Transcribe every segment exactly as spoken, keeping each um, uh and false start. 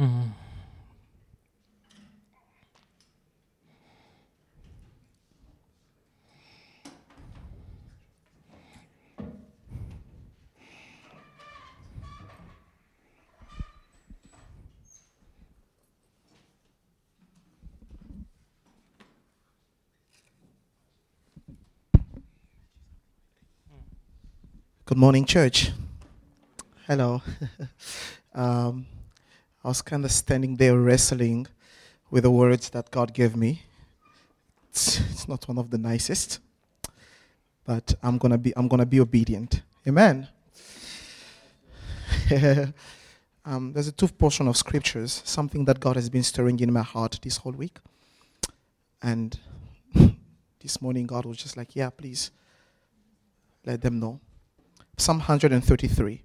Good morning, church. Hello. um, I was kind of standing there wrestling with the words that God gave me. It's, it's not one of the nicest, but I'm gonna be I'm gonna be obedient. Amen. um, there's a two portion of scriptures, something that God has been stirring in my heart this whole week, and this morning God was just like, "Yeah, please let them know." Psalm one thirty-three.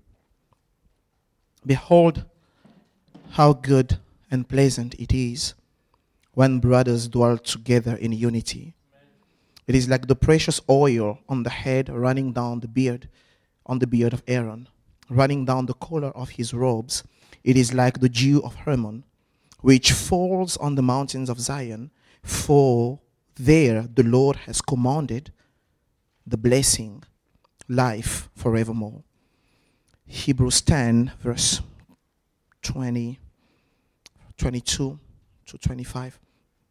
Behold, how good and pleasant it is when brothers dwell together in unity. It is like the precious oil on the head running down the beard, on the beard of Aaron, running down the collar of his robes. It is like the dew of Hermon, which falls on the mountains of Zion, for there the Lord has commanded the blessing, life forevermore. Hebrews ten, verse twenty, twenty-two to twenty-five.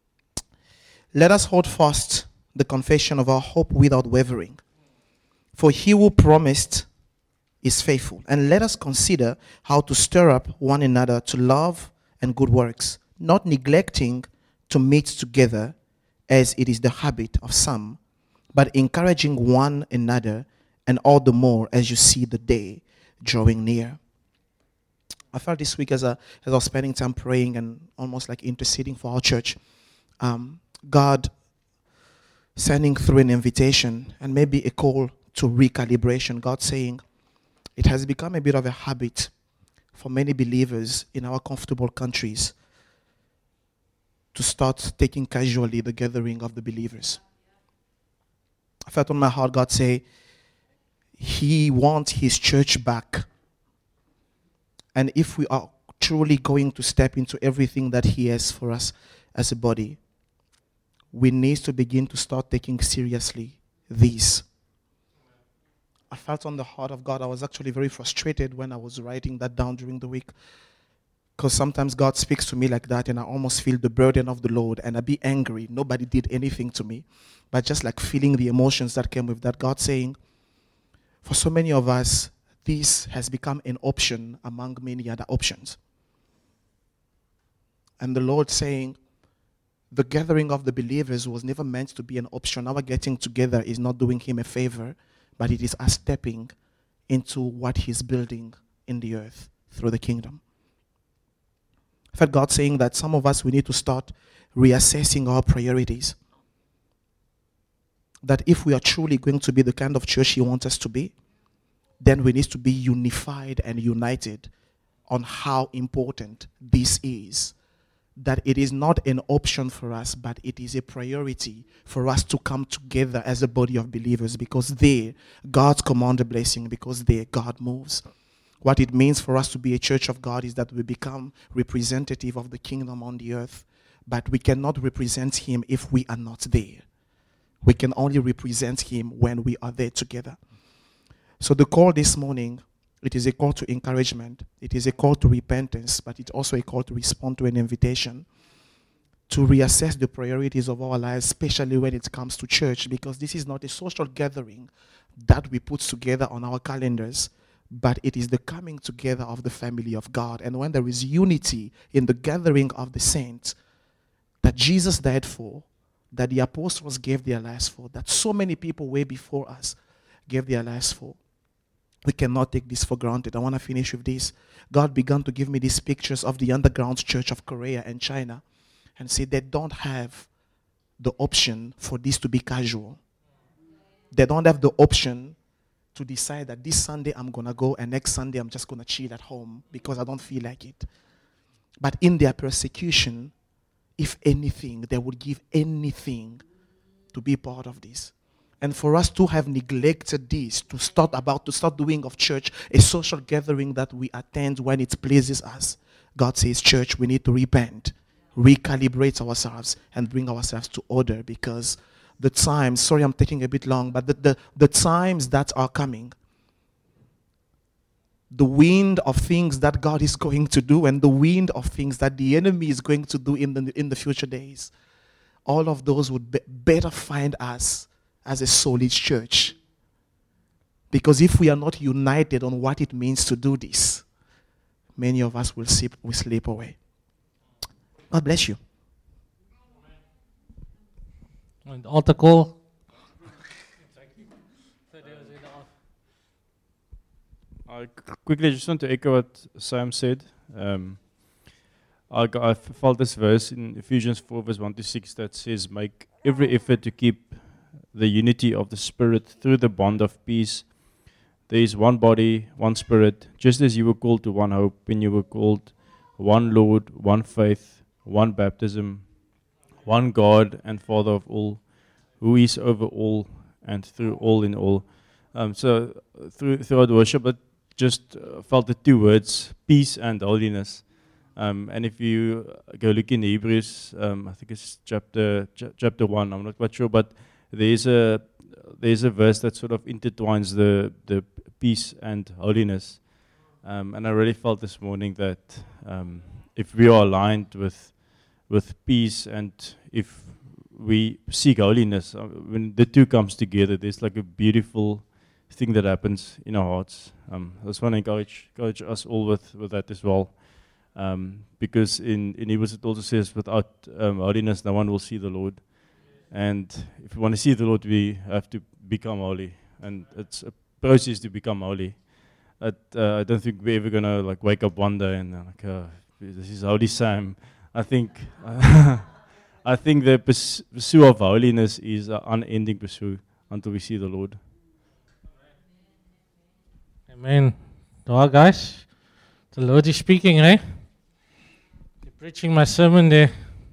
Let us hold fast the confession of our hope without wavering, for he who promised is faithful. And let us consider how to stir up one another to love and good works, not neglecting to meet together as it is the habit of some, but encouraging one another, and all the more as you see the day drawing near. I felt this week as, a, as I was spending time praying and almost like interceding for our church, um, God sending through an invitation and maybe a call to recalibration. God saying, it has become a bit of a habit for many believers in our comfortable countries to start taking casually the gathering of the believers. I felt on my heart God say, He wants His church back. And if we are truly going to step into everything that He has for us as a body, we need to begin to start taking seriously these. I felt on the heart of God. I was actually very frustrated when I was writing that down during the week, because sometimes God speaks to me like that and I almost feel the burden of the Lord and I be angry. Nobody did anything to me, but just like feeling the emotions that came with that. God saying, for so many of us, this has become an option among many other options. And the Lord saying, the gathering of the believers was never meant to be an option. Our getting together is not doing Him a favor, but it is us stepping into what He's building in the earth through the kingdom. I felt God saying that some of us, we need to start reassessing our priorities. That if we are truly going to be the kind of church He wants us to be, then we need to be unified and united on how important this is. That it is not an option for us, but it is a priority for us to come together as a body of believers, because there, God's command a blessing, because there, God moves. What it means for us to be a church of God is that we become representative of the kingdom on the earth, but we cannot represent Him if we are not there. We can only represent Him when we are there together. So the call this morning, it is a call to encouragement. It is a call to repentance, but it's also a call to respond to an invitation to reassess the priorities of our lives, especially when it comes to church, because this is not a social gathering that we put together on our calendars, but it is the coming together of the family of God. And when there is unity in the gathering of the saints that Jesus died for, that the apostles gave their lives for, that so many people way before us gave their lives for, we cannot take this for granted. I want to finish with this. God began to give me these pictures of the underground church of Korea and China and say they don't have the option for this to be casual. They don't have the option to decide that this Sunday I'm going to go and next Sunday I'm just going to chill at home because I don't feel like it. But in their persecution, if anything, they would give anything to be part of this. And for us to have neglected this, to start about to start doing of church a social gathering that we attend when it pleases us, God says, church, we need to repent, recalibrate ourselves, and bring ourselves to order, because the times, sorry I'm taking a bit long, but the, the, the times that are coming, the wind of things that God is going to do and the wind of things that the enemy is going to do in the, in the future days, all of those would be better find us as a solid church. Because if we are not united on what it means to do this, many of us will slip, will slip away. God bless you. And altar call. I quickly just want to echo what Sam said. Um, I, got, I felt this verse in Ephesians four, verse one to six, that says, make every effort to keep the unity of the Spirit through the bond of peace. There is one body, one Spirit, just as you were called to one hope when you were called, one Lord, one faith, one baptism, one God and Father of all, who is over all and through all in all. Um, so through throughout worship, I just uh, felt the two words, peace and holiness. Um, and if you go look in Hebrews, um, I think it's chapter ch- chapter one, I'm not quite sure, but there's a there's a verse that sort of intertwines the the peace and holiness. Um, and I really felt this morning that um, if we are aligned with with peace and if we seek holiness, uh, when the two comes together, there's like a beautiful thing that happens in our hearts. Um, I just want to encourage, encourage us all with, with that as well. Um, because in, in Hebrews it also says, without um, holiness, no one will see the Lord. And if we want to see the Lord, we have to become holy. And it's a process to become holy. But, uh, I don't think we're ever going to like wake up one day and uh, like, uh, this is Holy Sam. I think uh, I think the pursuit of holiness is an unending pursuit until we see the Lord. Amen. Well, guys, the Lord is speaking, eh? You're preaching my sermon there.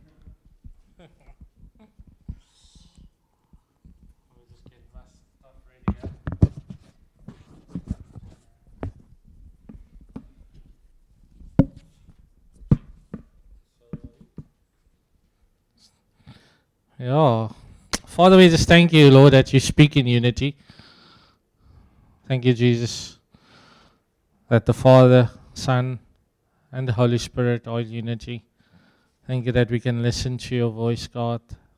Yeah. Father, we just thank you, Lord, that you speak in unity. Thank you, Jesus, that the Father, Son, and the Holy Spirit are in unity. Thank you that we can listen to your voice, God.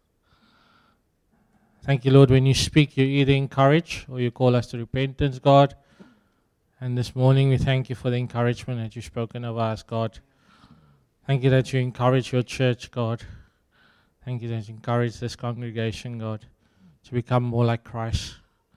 Thank you, Lord, when you speak, you either encourage or you call us to repentance, God. And this morning we thank you for the encouragement that you've spoken of us, God. Thank you that you encourage your church, God. Thank you that you encourage this congregation, God, to become more like Christ.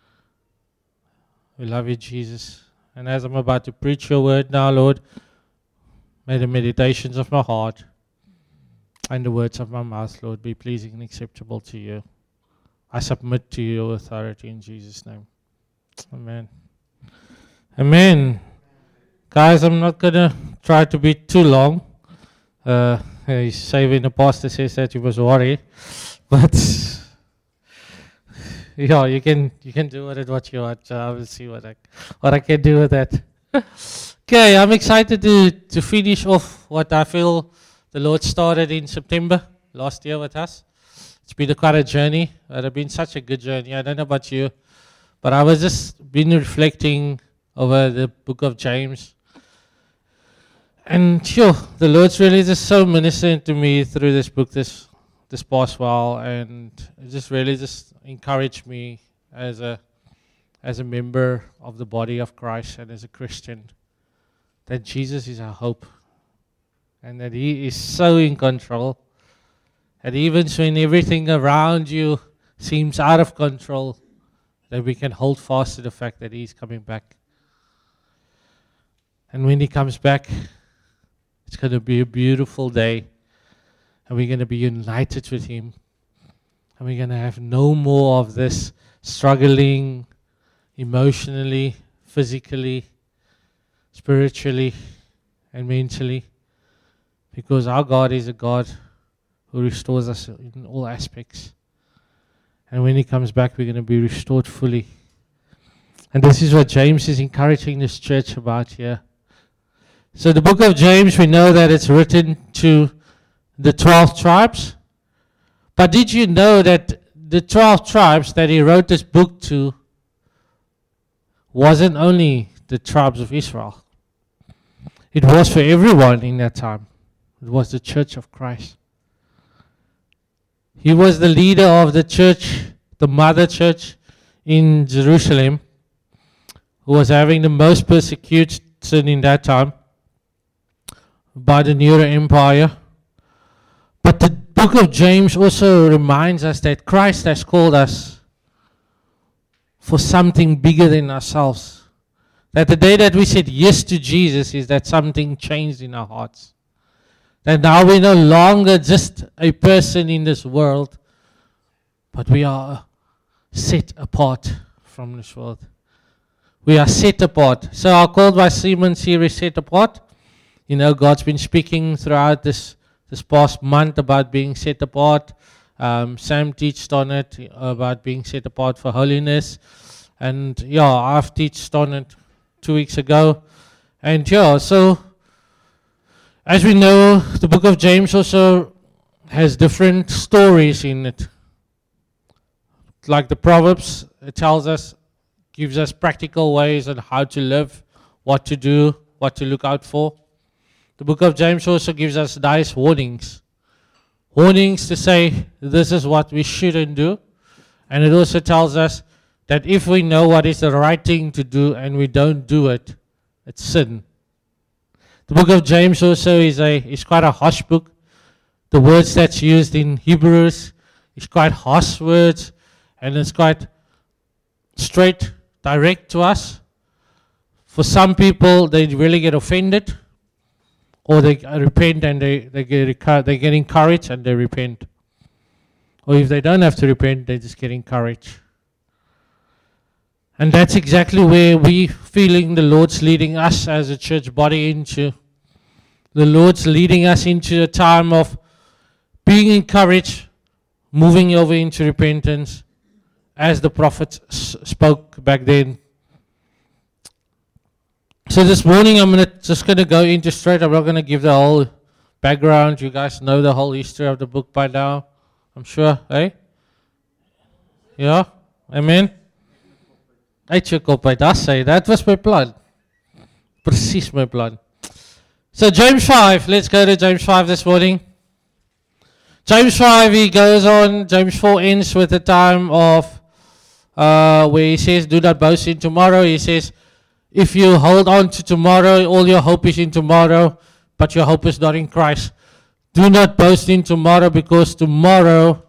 We love you, Jesus. And as I'm about to preach your word now, Lord, may the meditations of my heart and the words of my mouth, Lord, be pleasing and acceptable to you. I submit to your authority in Jesus' name. Amen. Amen. Guys, I'm not going to try to be too long. Uh, he's saving the pastor says that you must worry. But yeah, you can you can do with it what you want. I will see what I what I can do with that. Okay, I'm excited to to finish off what I feel the Lord started in September last year with us. It's been a quite a journey. It's been such a good journey. I don't know about you, but I was just been reflecting over the book of James. And sure, the Lord's really just so ministering to me through this book this this past while, and it just really just encouraged me as a as a member of the body of Christ and as a Christian, that Jesus is our hope, and that He is so in control, and even when everything around you seems out of control, that we can hold fast to the fact that He's coming back. And when He comes back, it's going to be a beautiful day, and we're going to be united with Him, and we're going to have no more of this struggling emotionally, physically, spiritually, and mentally, because our God is a God who restores us in all aspects. And when He comes back, we're going to be restored fully. And this is what James is encouraging this church about here. So the book of James, we know that it's written to the twelve tribes. But did you know that the twelve tribes that he wrote this book to wasn't only the tribes of Israel? It was for everyone in that time. It was the church of Christ. He was the leader of the church, the mother church in Jerusalem, who was having the most persecution in that time by the Nero Empire. But the book of James also reminds us that Christ has called us for something bigger than ourselves. That the day that we said yes to Jesus is that something changed in our hearts. That now we're no longer just a person in this world, but we are set apart from this world. We are set apart. So our Called by Simon series, Set Apart. You know, God's been speaking throughout this, this past month about being set apart. Um, Sam teached on it, about being set apart for holiness. And yeah, I've teached on it two weeks ago. And yeah, so as we know, the book of James also has different stories in it. Like the Proverbs, it tells us, gives us practical ways on how to live, what to do, what to look out for. The book of James also gives us nice warnings. Warnings to say, this is what we shouldn't do. And it also tells us that if we know what is the right thing to do and we don't do it, it's sin. The book of James also is a is quite a harsh book. The words that's used in Hebrews is quite harsh words, and it's quite straight, direct to us. For some people, they really get offended, or they repent and they, they, get, they get encouraged and they repent. Or if they don't have to repent, they just get encouraged. And that's exactly where we feeling the Lord's leading us as a church body into. The Lord's leading us into a time of being encouraged, moving over into repentance, as the prophets s- spoke back then. So this morning I'm gonna just going to go into straight. I'm not going to give the whole background. You guys know the whole history of the book by now, I'm sure, eh? Ja? Amen? Uit jou kop uit, das sê, that was my plan. Precies my plan. So James five, let's go to James five this morning. James five, he goes on, James four ends with the time of, uh, where he says, do not boast in tomorrow. He says, if you hold on to tomorrow, all your hope is in tomorrow, but your hope is not in Christ. Do not boast in tomorrow, because tomorrow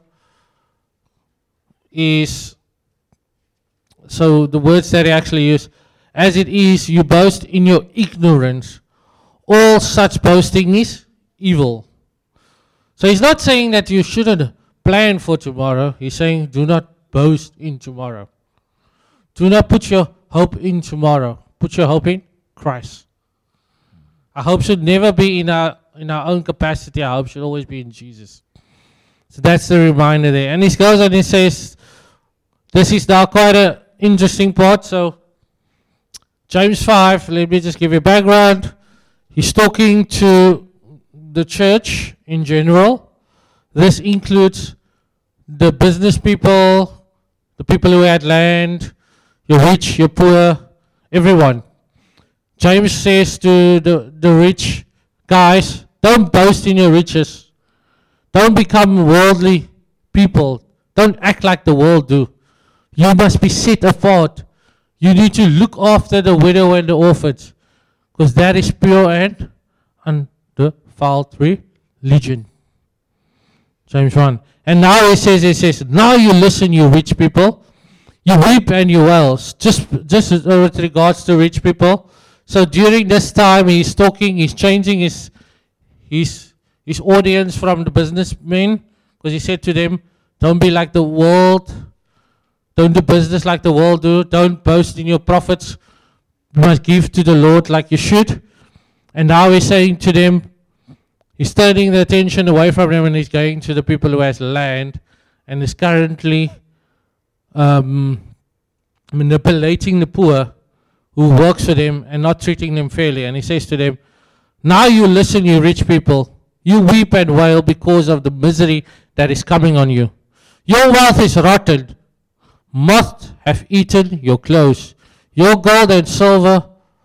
is, so the words that he actually used, as it is, you boast in your ignorance. All such boasting is evil. So he's not saying that you shouldn't plan for tomorrow. He's saying do not boast in tomorrow. Do not put your hope in tomorrow. Put your hope in Christ. Our hope should never be in our in our own capacity. Our hope should always be in Jesus. So that's the reminder there. And he goes on and he says, this is now quite an interesting part. So James five, let me just give you a background. He's talking to the church in general. This includes the business people, the people who had land, your rich, your poor, everyone. James says to the, the rich guys, don't boast in your riches. Don't become worldly people. Don't act like the world do. You must be set apart. You need to look after the widow and the orphans, because that is pure and undefiled religion. James one. And now he says, he says, now you listen, you rich people. You weep and you wail. Just, just with regards to rich people. So during this time, he's talking, he's changing his, his, his audience from the businessmen, because he said to them, don't be like the world. Don't do business like the world do. Don't boast in your profits. You must give to the Lord like you should. And now he's saying to them, he's turning the attention away from them, and he's going to the people who has land and is currently um, manipulating the poor who works for them and not treating them fairly. And he says to them, Now you listen, you rich people. You weep and wail because of the misery that is coming on you. Your wealth is rotten. Moths have eaten your clothes. Your gold and silver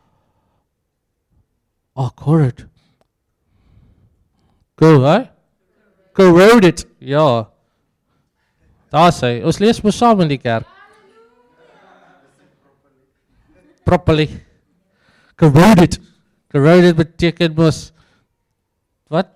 are corroded. Go, hè? Corroded. Ja. Daar sê, ons lees mos saam in die kerk. Properly. Corroded. Corroded beteken mos wat?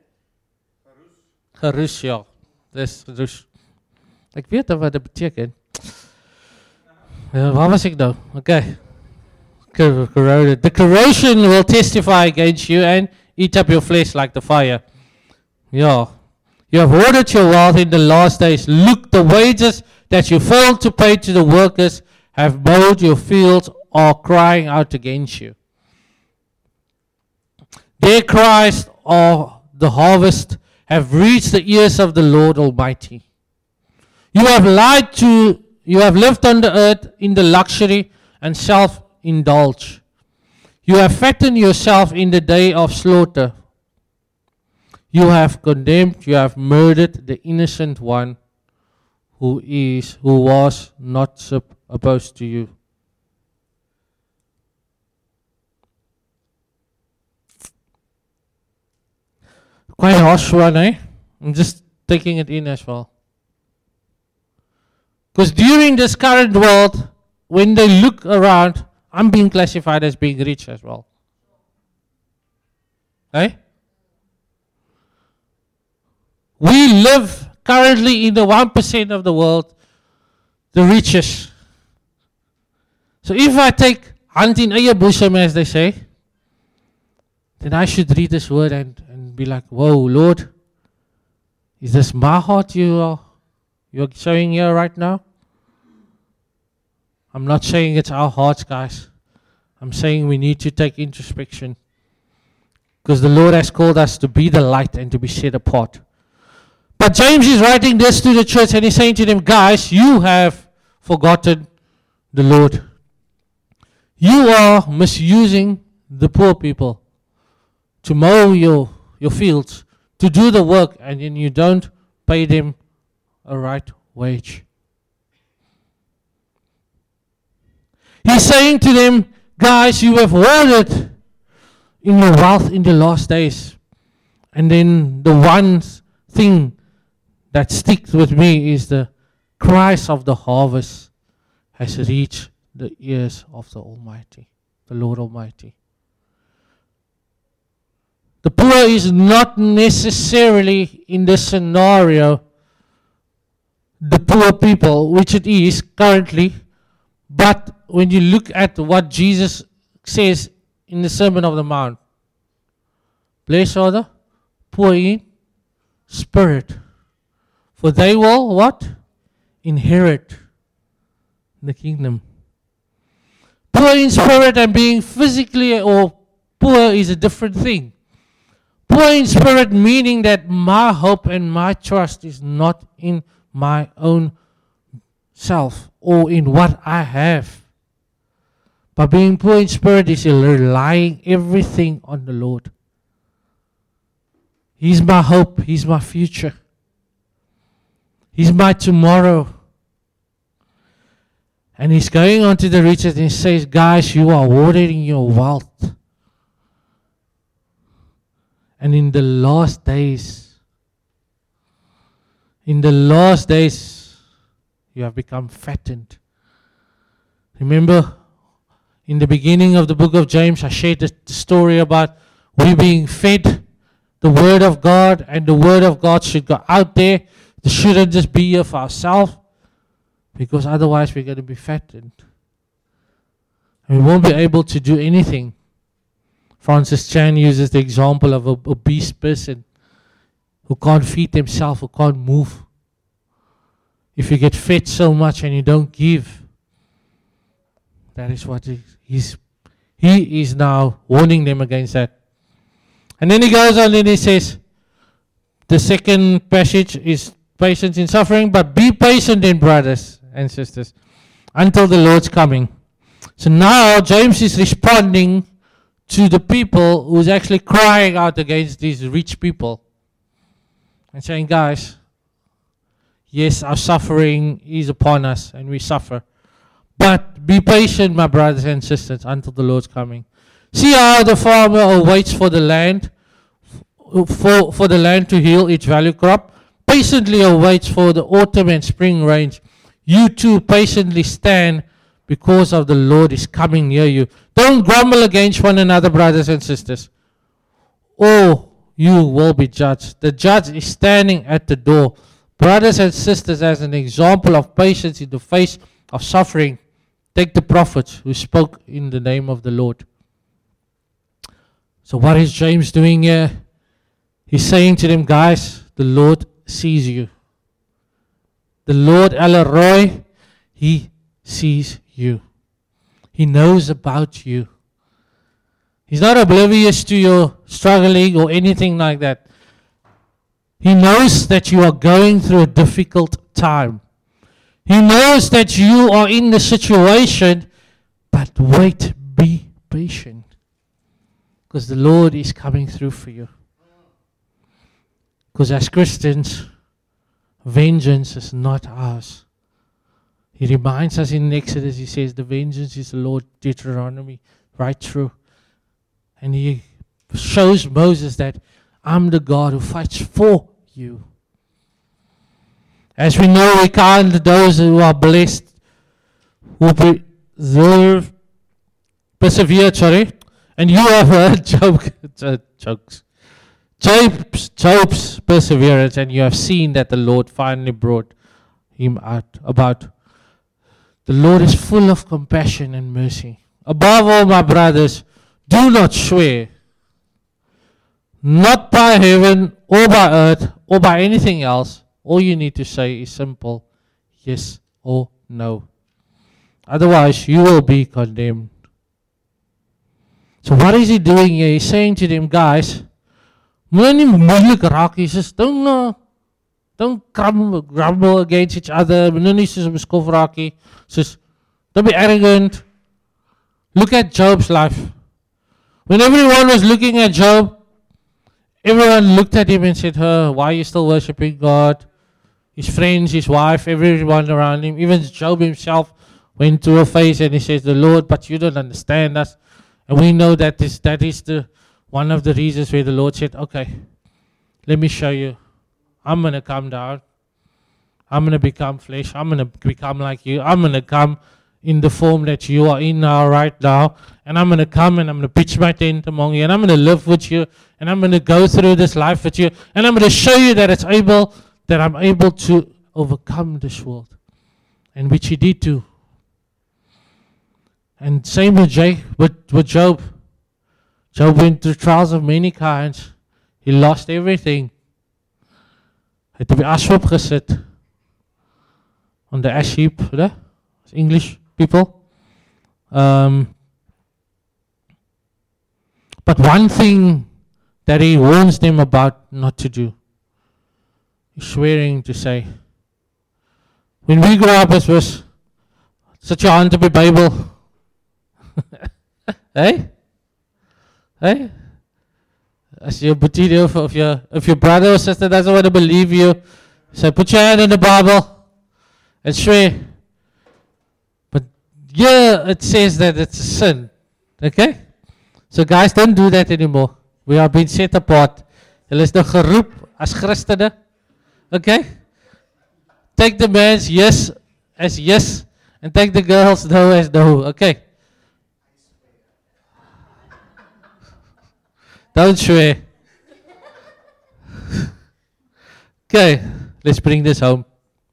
Geroes, ja. Dis geroes. Ek weet nou wat dit beteken. Uh, waar was ek nou? Okay. Corroded. The corrosion will testify against you and eat up your flesh like the fire. Yeah. You have hoarded your wealth in the last days. Look, the wages that you failed to pay to the workers have mowed your fields, are crying out against you. Their cries of the harvest have reached the ears of the Lord Almighty. You have lied to, you have lived on the earth in the luxury and self-indulge. You have fattened yourself in the day of slaughter. You have condemned, you have murdered the innocent one who is, who was not sup- opposed to you. Quite harsh one, eh? I'm just taking it in as well. Because during this current world, when they look around, I'm being classified as being rich as well. Eh? We live currently in the one percent of the world, the richest. So if I take hand in eie bosom, as they say, then I should read this word and, and be like, whoa, Lord, is this my heart you are you're showing here right now? I'm not saying it's our hearts, guys. I'm saying we need to take introspection. Because the Lord has called us to be the light and to be set apart. But James is writing this to the church and he's saying to them, guys, you have forgotten the Lord. You are misusing the poor people to mow your, your fields, to do the work, and then you don't pay them a right wage. He's saying to them, guys, you have hoarded in your wealth in the last days. And then the one thing that sticks with me is the cries of the harvest has reached the ears of the Almighty, the Lord Almighty. The poor is not necessarily in this scenario the poor people, which it is currently, but when you look at what Jesus says in the Sermon of the Mount, blessed are the poor in spirit, for they will what? Inherit the kingdom. Poor in spirit and being physically or poor is a different thing. Poor in spirit meaning that my hope and my trust is not in my own self or in what I have. But being poor in spirit is relying everything on the Lord. He's my hope. He's my future. He's my tomorrow. And he's going on to the riches and he says, guys, you are hoarding your wealth. And in the last days, in the last days, you have become fattened. Remember, in the beginning of the book of James, I shared the story about we being fed the word of God, and the word of God should go out there. It shouldn't just be here for ourselves, because otherwise we're going to be fattened. And we won't be able to do anything. Francis Chan uses the example of an obese person who can't feed themselves, who can't move. If you get fed so much and you don't give, that is what he, he's, he is now warning them against that. And then he goes on and he says, the second passage is patience in suffering, but be patient then, brothers and sisters, until the Lord's coming. So now James is responding to the people who's actually crying out against these rich people and saying, guys, yes, our suffering is upon us and we suffer. But be patient, my brothers and sisters, until the Lord's coming. See how the farmer waits for the land, for, for the land to heal its value crop. Patiently awaits for the autumn and spring rains. You too patiently stand because of the Lord is coming near you. Don't grumble against one another, brothers and sisters, or you will be judged. The judge is standing at the door. Brothers and sisters, as an example of patience in the face of suffering, take the prophets who spoke in the name of the Lord. So what is James doing here? He's saying to them, guys, the Lord sees you. The Lord El Elroy, He sees you. He knows about you. He's not oblivious to your struggling or anything like that. He knows that you are going through a difficult time. He knows that you are in the situation, but wait, be patient. Because the Lord is coming through for you. Because as Christians, vengeance is not ours. He reminds us in Exodus, he says, the vengeance is the Lord, Deuteronomy, right through. And he shows Moses that I'm the God who fights for you. As we know, we count those who are blessed, who preserve, persevere, sorry. And you have heard Job, jokes. Job's, Job's perseverance, and you have seen that the Lord finally brought him out. About the Lord is full of compassion and mercy. Above all, my brothers, do not swear, not by heaven or by earth or by anything else. All you need to say is simple, yes or no. Otherwise, you will be condemned. So what is he doing here? He's saying to them, guys, moenie moeilik raak nie. Just don't, uh, don't grumble, grumble against each other. Moenie soos beskof raak nie. Just don't be arrogant. Look at Job's life. When everyone was looking at Job, everyone looked at him and said, "Huh, why are you still worshiping God?" His friends, his wife, everyone around him, even Job himself went through a phase and he says, "The Lord, but you don't understand us." And we know that this, that is the one of the reasons where the Lord said, "Okay, let me show you. I'm going to come down. I'm going to become flesh. I'm going to become like you. I'm going to come in the form that you are in now, right now. And I'm going to come and I'm going to pitch my tent among you. And I'm going to live with you. And I'm going to go through this life with you. And I'm going to show you that it's able, that I'm able to overcome this world." And which he did too. And same with, Jay, with, with Job. Job went through trials of many kinds. He lost everything. Hy het op die ashoop gesit. On the ash heap, né? English people. Um, but one thing that he warns them about not to do, he's swearing to say, when we grow up as was, sit your hand op die Bible. Hey? Hey? As your boetie of, of your if your brother or sister doesn't want to believe you, say put your hand in the Bible and swear. But yeah, it says that it's a sin. Okay? So guys, don't do that anymore. We are being set apart. Hulle is nou geroep as Christene. Okay? Take the man's yes as yes and take the girl's no as no. Okay? Don't swear. Okay, let's bring this home.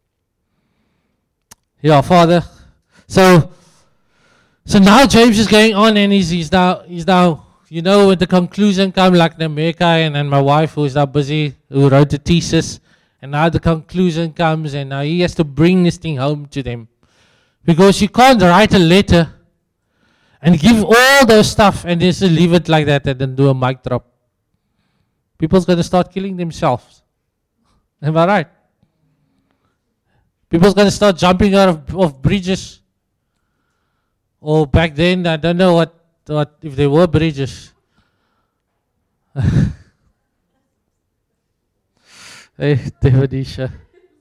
Yeah, Father. So, so now James is going on, and he's he's now he's now you know with the conclusion come like Nameka and, and my wife who is now busy who wrote the thesis, and now the conclusion comes, and now he has to bring this thing home to them, because you can't write a letter and give all those stuff and just leave it like that and then do a mic drop. People's going to start killing themselves. Am I right? People's going to start jumping out of, of bridges. Or back then, I don't know what what if there were bridges. Hey, Devadisha.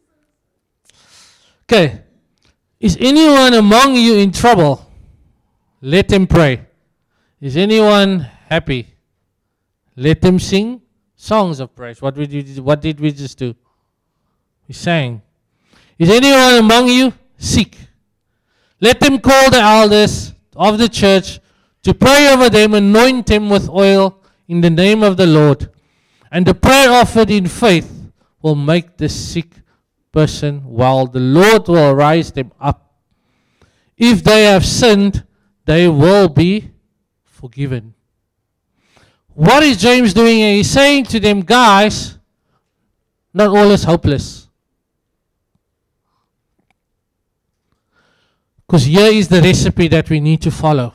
Okay. Is anyone among you in trouble? Let him pray. Is anyone happy? Let him sing songs of praise. What did, you, what did we just do? We sang. Is anyone among you sick? Let them call the elders of the church to pray over them, anoint them with oil in the name of the Lord. And the prayer offered in faith will make the sick person well. The Lord will raise them up. If they have sinned, they will be forgiven. What is James doing here? He's saying to them, guys, not all is hopeless. Because here is the recipe that we need to follow.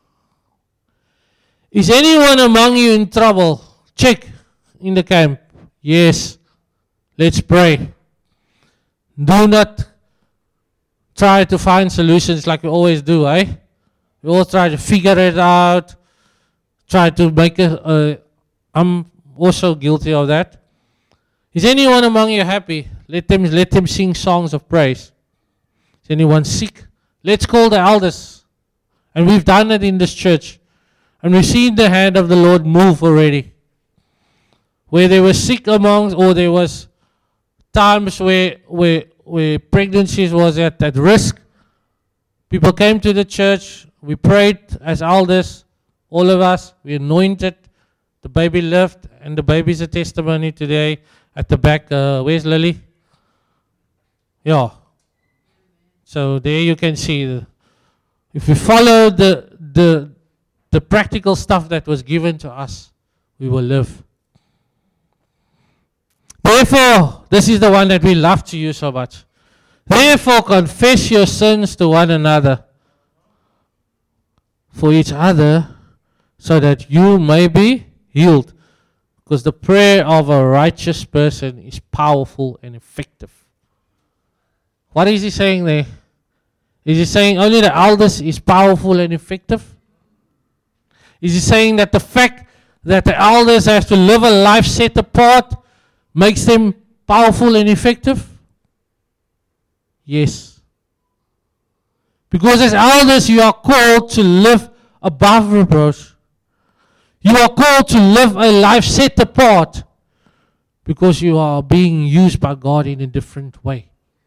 Is anyone among you in trouble? Check in the camp. Yes. Let's pray. Do not try to find solutions like we always do, eh? We all try to figure it out. Try to make a... a I'm also guilty of that. Is anyone among you happy? Let them, let them sing songs of praise. Is anyone sick? Let's call the elders. And we've done it in this church. And we've seen the hand of the Lord move already. Where they were sick amongst, or there was times where where where pregnancies was at, at risk. People came to the church. We prayed as elders, all of us. We anointed. The baby lived, and the baby's a testimony today at the back. Uh, where's Lily? Yeah. So there you can see, the, if we follow the, the, the practical stuff that was given to us, we will live. Therefore, this is the one that we love to use so much. Therefore, confess your sins to one another for each other, so that you may be healed. Because the prayer of a righteous person is powerful and effective. What is he saying there? Is he saying only the elders is powerful and effective? Is he saying that the fact that the elders have to live a life set apart makes them powerful and effective? Yes. Because as elders you are called to live above reproach. You are called to live a life set apart because you are being used by God in a different way.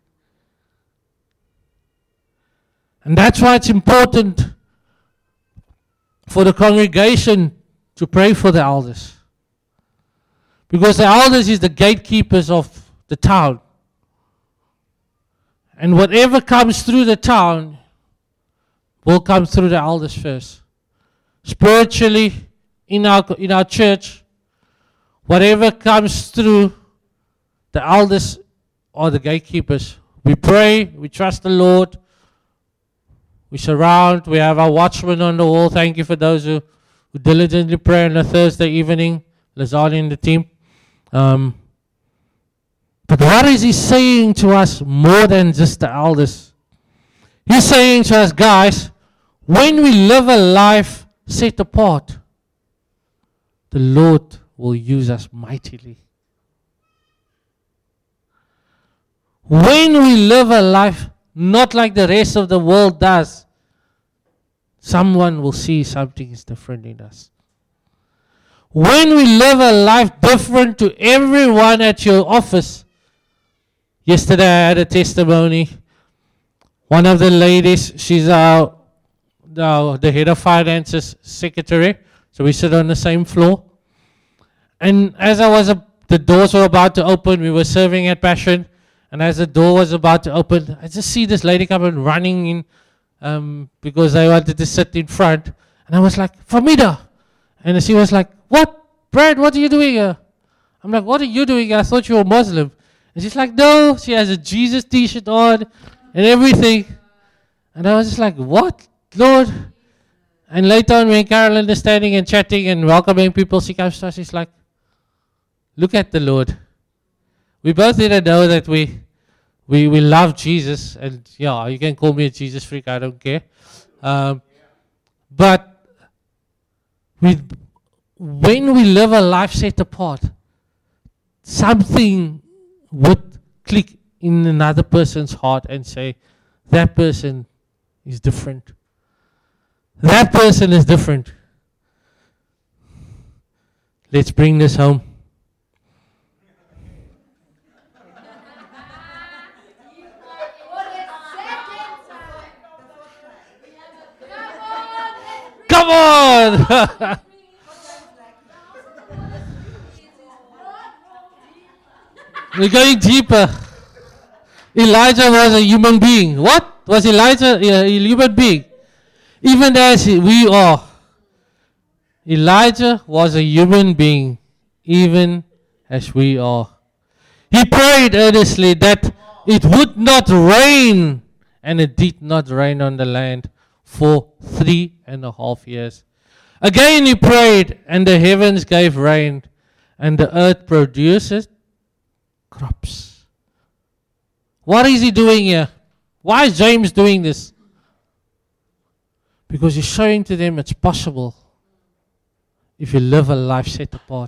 And that's why it's important for the congregation to pray for the elders. Because the elders is the gatekeepers of the town. And whatever comes through the town will come through the elders first. Spiritually, in our in our church, whatever comes through, the elders are the gatekeepers. We pray, we trust the Lord. We surround, we have our watchmen on the wall. Thank you for those who, who diligently pray on a Thursday evening. Lazardi and the team. Um, but what is he saying to us more than just the elders? He's saying to us, guys, when we live a life set apart, the Lord will use us mightily. When we live a life not like the rest of the world does, someone will see something is different in us. When we live a life different to everyone at your office. Yesterday I had a testimony. One of the ladies, she's our, our the head of finances secretary. So we sit on the same floor. And as I was, a, the doors were about to open, we were serving at Passion. And as the door was about to open, I just see this lady coming running in um, because they wanted to sit in front. And I was like, Famida. And she was like, what? Brad, what are you doing here? I'm like, what are you doing here? I thought you were Muslim. And she's like, no. She has a Jesus t-shirt on and everything. And I was just like, what, Lord? And later on, when Carolyn is standing and chatting and welcoming people, she comes to us, she's like, look at the Lord. We both didn't know that we we we love Jesus, and yeah, you can call me a Jesus freak, I don't care. Um, but We, when we live a life set apart, something would click in another person's heart and say, that person is different. That person is different. Let's bring this home. Come on! We're going deeper. Elijah was a human being. What? Was Elijah a human being? Even as we are. Elijah was a human being, even as we are. He prayed earnestly that it would not rain, and it did not rain on the land for three and a half years. Again he prayed, and the heavens gave rain, and the earth produces crops. What is he doing here? Why is James doing this? Because he's showing to them it's possible if you live a life set apart.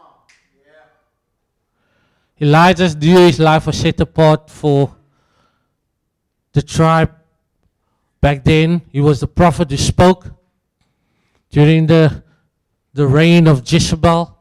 Elijah's Jewish life was set apart for the tribe. Back then, he was the prophet who spoke during the, the reign of Jezebel.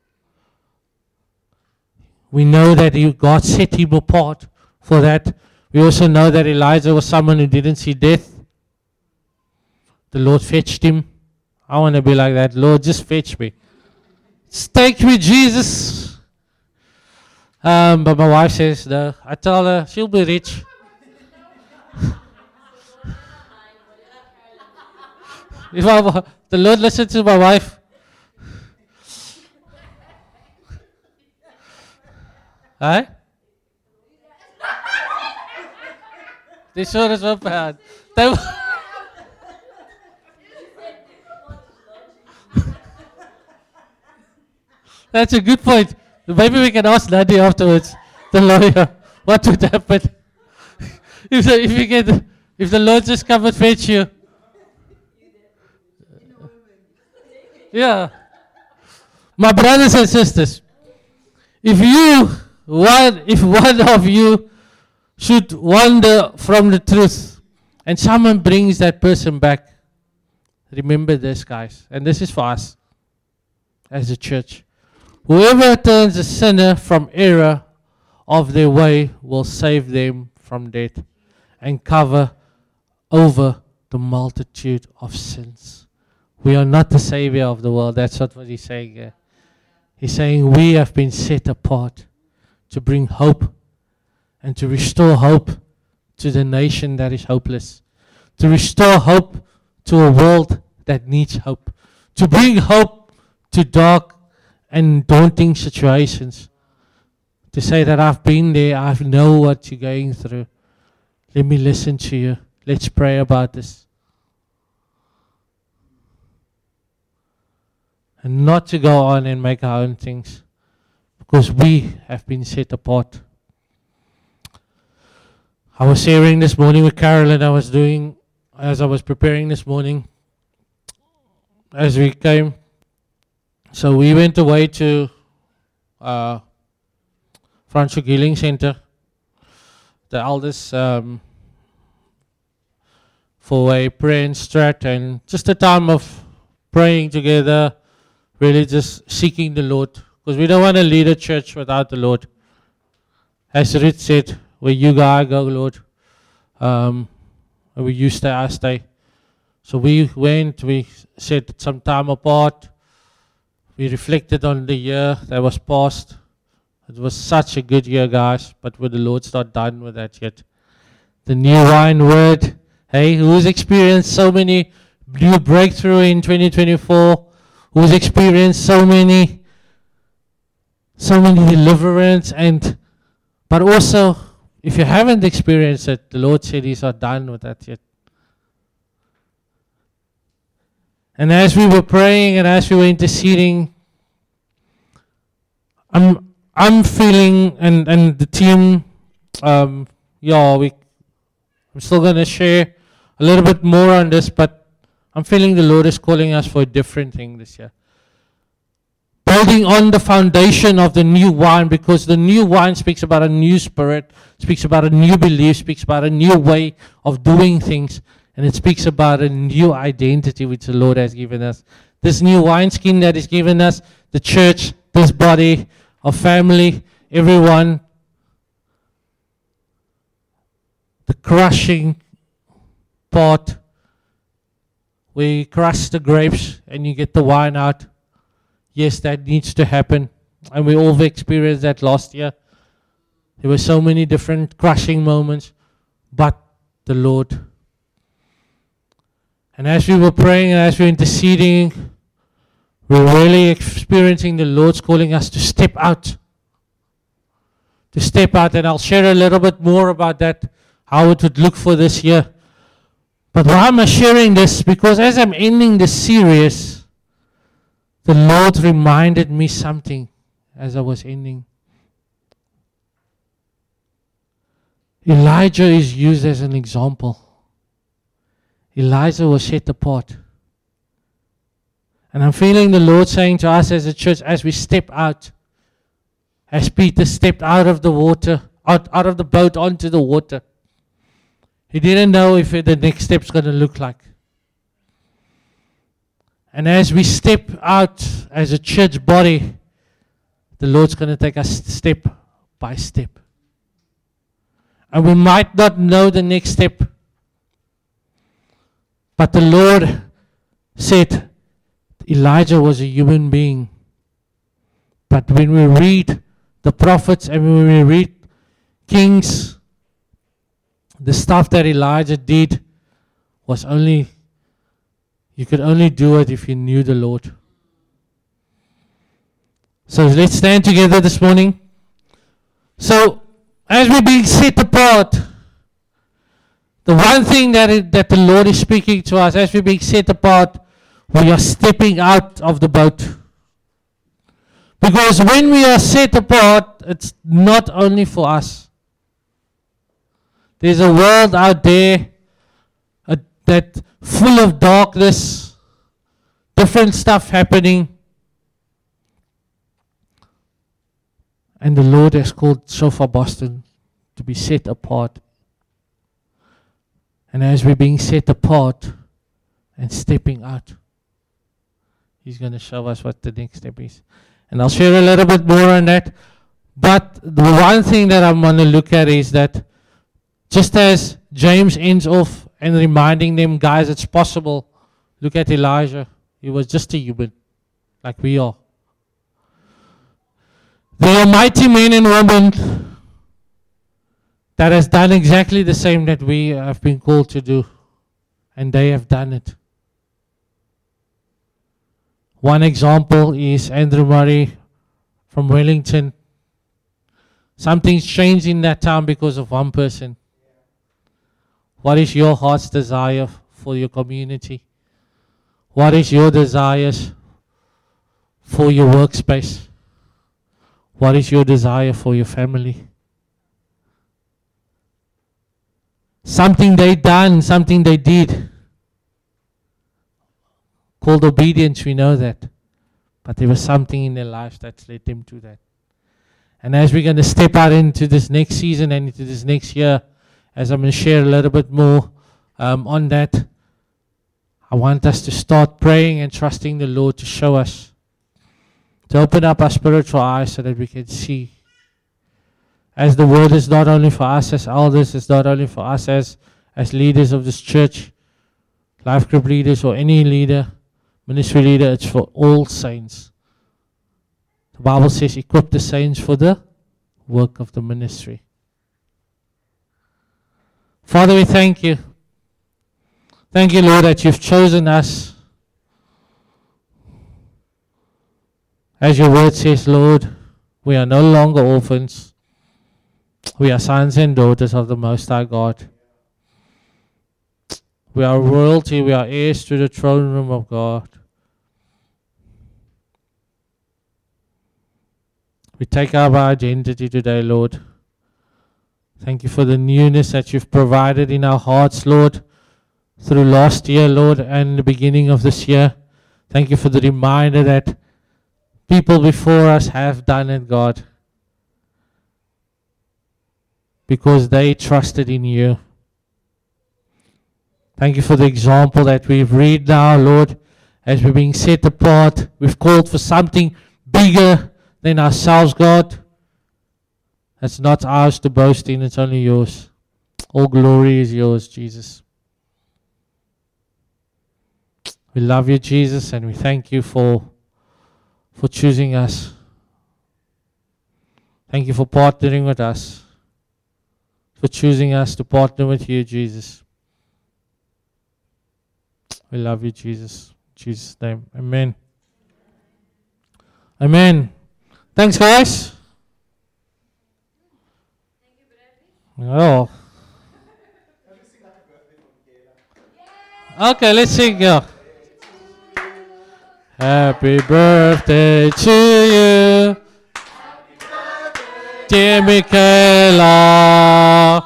We know that he, God set him apart for that. We also know that Elijah was someone who didn't see death. The Lord fetched him. I want to be like that. Lord, just fetch me. Just take me, Jesus. Um, but my wife says, no. I tell her, she'll be rich. If I, the Lord listens to my wife. Huh? They showed us up bad. They That's a good point. Maybe we can ask Nadi afterwards, the lawyer, what would happen if the, if you get if the Lord just come and fetch you. Yeah. My brothers and sisters, if you one if one of you should wander from the truth and someone brings that person back, remember this, guys, and this is for us as a church. Whoever turns a sinner from error of their way will save them from death and cover over the multitude of sins. We are not the savior of the world. That's not what he's saying here. He's saying we have been set apart to bring hope and to restore hope to the nation that is hopeless, to restore hope to a world that needs hope, to bring hope to dark and daunting situations, to say that I've been there, I know what you're going through. Let me listen to you. Let's pray about this. And not to go on and make our own things, because we have been set apart. I was sharing this morning with Carolyn, I was doing, as I was preparing this morning, as we came. So we went away to uh, Franschhoek Healing Center, the elders, um, for a prayer and strat, and just a time of praying together, really just seeking the Lord, because we don't want to lead a church without the Lord. As Ruth said, where you go, I go, Lord. Um, where you stay, I stay. So we went, we set some time apart. We reflected on the year that was past. It was such a good year, guys, but with the Lord's not done with that yet. The new wine word. Hey, who's experienced so many new breakthrough in twenty twenty-four? Who's experienced so many, so many deliverance, and but also, if you haven't experienced it, the Lord said He's not done with that yet. And as we were praying and as we were interceding, I'm I'm feeling, and, and the team, um, yeah, we, I'm still going to share a little bit more on this, but I'm feeling the Lord is calling us for a different thing this year. Building on the foundation of the new wine, because the new wine speaks about a new spirit, speaks about a new belief, speaks about a new way of doing things, and it speaks about a new identity which the Lord has given us. This new wineskin that is given us, the church, this body, our family, everyone, the crushing part, where you crush the grapes and you get the wine out. Yes, that needs to happen. And we all experienced that last year. There were so many different crushing moments, but the Lord. And as we were praying and as we were interceding, we were really experiencing the Lord's calling us to step out. To step out, and I'll share a little bit more about that, how it would look for this year. But why am I sharing this? Because as I'm ending this series, the Lord reminded me something as I was ending. Elijah is used as an example. Elijah was set apart. And I'm feeling the Lord saying to us as a church, as we step out, as Peter stepped out of the water, out, out of the boat onto the water, he didn't know if it, the next step's going to look like. And as we step out as a church body, the Lord's going to take us step by step. And we might not know the next step, but the Lord said Elijah was a human being. But when we read the prophets and when we read Kings, the stuff that Elijah did was only, you could only do it if you knew the Lord. So let's stand together this morning. So, as we're being set apart, the one thing that, it, that the Lord is speaking to us, as we're being set apart, we are stepping out of the boat. Because when we are set apart, it's not only for us. There's a world out there uh, that full of darkness, different stuff happening. And the Lord has called Shofar Boston to be set apart. And as we're being set apart and stepping out, He's going to show us what the next step is. And I'll share a little bit more on that. But the one thing that I'm going to look at is that just as James ends off and reminding them, guys, it's possible. Look at Elijah. He was just a human, like we are. There are mighty men and women that has done exactly the same that we have been called to do. And they have done it. One example is Andrew Murray from Wellington. Something's changed in that town because of one person. What is your heart's desire for your community? What is your desires for your workspace? What is your desire for your family? Something they done, something they did. Called obedience, we know that. But there was something in their lives that led them to that. And as we're going to step out into this next season and into this next year, as I'm going to share a little bit more um, on that, I want us to start praying and trusting the Lord to show us, to open up our spiritual eyes so that we can see. As the word is not only for us as elders, it's not only for us as, as leaders of this church, life group leaders or any leader, ministry leader, it's for all saints. The Bible says, equip the saints for the work of the ministry. Father, we thank you. Thank you, Lord, that you've chosen us. As your word says, Lord, we are no longer orphans. We are sons and daughters of the Most High God. We are royalty. We are heirs to the throne room of God. We take up our identity today, Lord. Thank you for the newness that you've provided in our hearts, Lord. through last year, Lord, and the beginning of this year. Thank you for the reminder that people before us have done it, God, because they trusted in you. Thank you for the example that we've read now, Lord, as we're being set apart. We've called for something bigger than ourselves, God. It's not ours to boast in, it's only yours. All glory is yours, Jesus. We love you, Jesus, and we thank you for, for choosing us. Thank you for partnering with us, for choosing us to partner with you, Jesus. We love you, Jesus. In Jesus' name. Amen. Amen. Thanks, guys. Oh. Okay, let's sing. Yeah. Happy birthday to you, dear Michaela.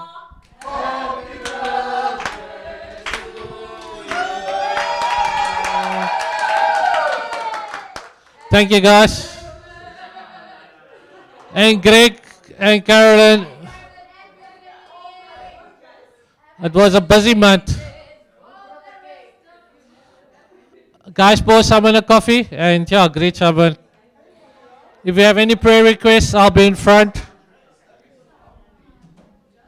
Thank you, guys. And Greg and Carolyn. It was a busy month. Guys, pour someone a coffee and yeah, great someone. If you have any prayer requests, I'll be in front.